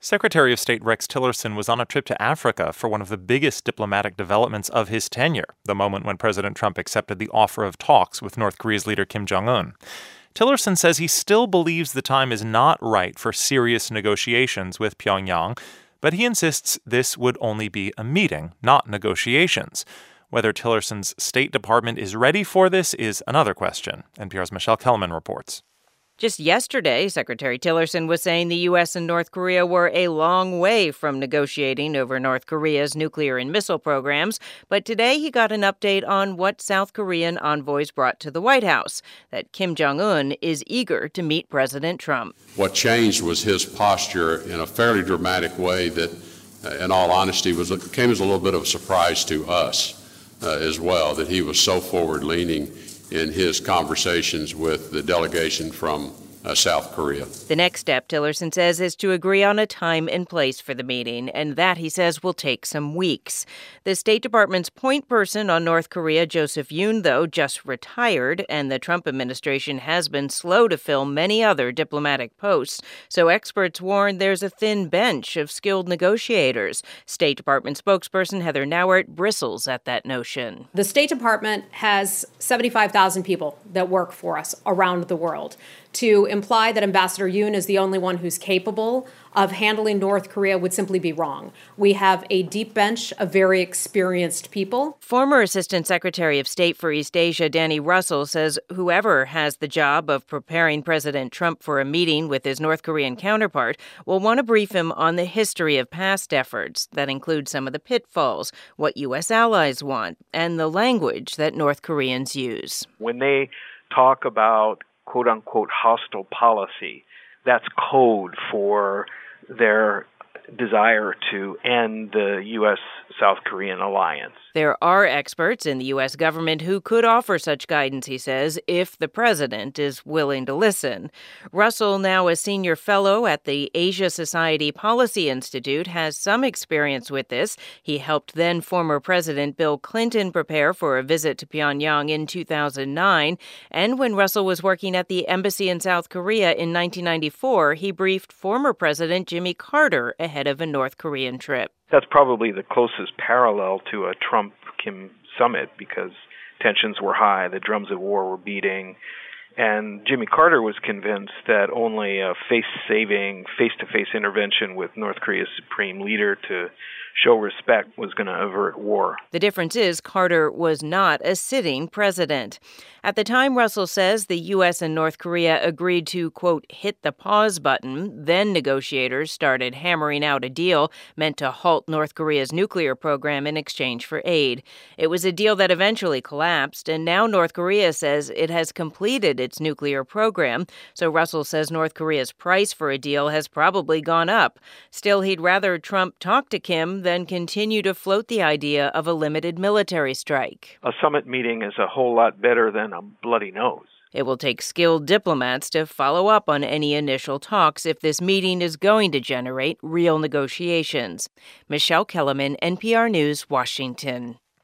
Secretary of State Rex Tillerson was on a trip to Africa for one of the biggest diplomatic developments of his tenure, the moment when President Trump accepted the offer of talks with North Korea's leader Kim Jong-un. Tillerson says he still believes the time is not right for serious negotiations with Pyongyang, but he insists this would only be a meeting, not negotiations. Whether Tillerson's State Department is ready for this is another question. NPR's Michelle Kellerman reports. Just yesterday, Secretary Tillerson was saying the U.S. and North Korea were a long way from negotiating over North Korea's nuclear and missile programs. But today he got an update on what South Korean envoys brought to the White House, that Kim Jong-un is eager to meet President Trump. What changed was his posture in a fairly dramatic way that, in all honesty, came as a little bit of a surprise to us as well, that he was so forward-leaning in his conversations with the delegation from South Korea. The next step, Tillerson says, is to agree on a time and place for the meeting, and that, he says, will take some weeks. The State Department's point person on North Korea, Joseph Yoon, though, just retired, and the Trump administration has been slow to fill many other diplomatic posts. So experts warn there's a thin bench of skilled negotiators. State Department spokesperson Heather Nauert bristles at that notion. The State Department has 75,000 people that work for us around the world. To imply that Ambassador Yoon is the only one who's capable of handling North Korea would simply be wrong. We have a deep bench of very experienced people. Former Assistant Secretary of State for East Asia, Danny Russell, says whoever has the job of preparing President Trump for a meeting with his North Korean counterpart will want to brief him on the history of past efforts that include some of the pitfalls, what U.S. allies want, and the language that North Koreans use. When they talk about quote-unquote hostile policy, that's code for their desire to end the U.S.-South Korean alliance. There are experts in the U.S. government who could offer such guidance, he says, if the president is willing to listen. Russell, now a senior fellow at the Asia Society Policy Institute, has some experience with this. He helped then-former President Bill Clinton prepare for a visit to Pyongyang in 2009. And when Russell was working at the embassy in South Korea in 1994, he briefed former President Jimmy Carter ahead of a North Korean trip. That's probably the closest parallel to a Trump-Kim summit because tensions were high, the drums of war were beating, and Jimmy Carter was convinced that only a face-saving, face-to-face intervention with North Korea's supreme leader to show respect was going to avert war. The difference is Carter was not a sitting president. At the time, Russell says the U.S. and North Korea agreed to, quote, hit the pause button. Then negotiators started hammering out a deal meant to halt North Korea's nuclear program in exchange for aid. It was a deal that eventually collapsed, and now North Korea says it has completed its nuclear program. So Russell says North Korea's price for a deal has probably gone up. Still, he'd rather Trump talk to Kim than continue to float the idea of a limited military strike. A summit meeting is a whole lot better than a bloody nose. It will take skilled diplomats to follow up on any initial talks if this meeting is going to generate real negotiations. Michelle Kellerman, NPR News, Washington.